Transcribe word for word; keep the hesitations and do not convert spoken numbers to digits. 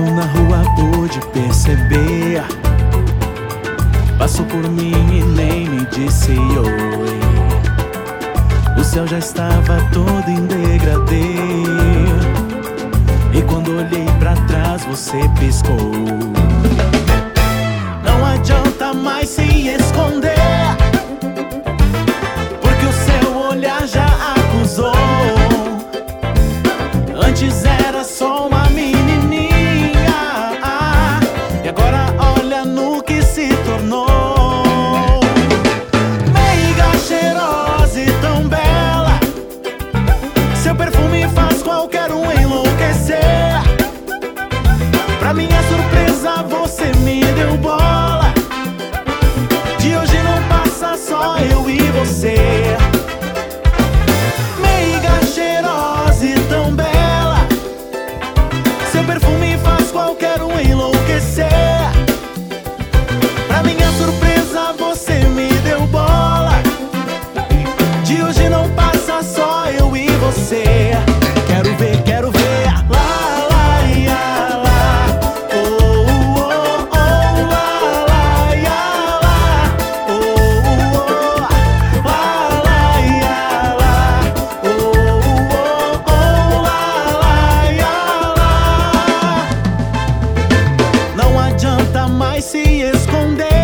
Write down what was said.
na rua pude perceber. Passou por mim e nem me disse oi. O céu já estava todo em degradê, e quando olhei pra trás você piscou. Não adianta mais se esconder, porque o seu olhar já acusou. Antes era só uma menininha, e agora olha no que se tornou. Meiga, cheirosa e tão bela, seu perfume faz qualquer um enlouquecer. Pra minha surpresa você me deu bola. De hoje não passa só eu e você. Meiga, cheirosa e tão bela, seu perfume faz qualquer um enlouquecer. Pra minha surpresa você me deu bola. De hoje não passa só eu e você. Quero ver, quero ver. Lá, lá, ia, lá. Oh, oh, oh, lá, lá, ia, lá. Oh, oh, lá, lá, ia, lá. Oh, oh, oh, lá, lá, ia, lá. Não adianta mais se esconder,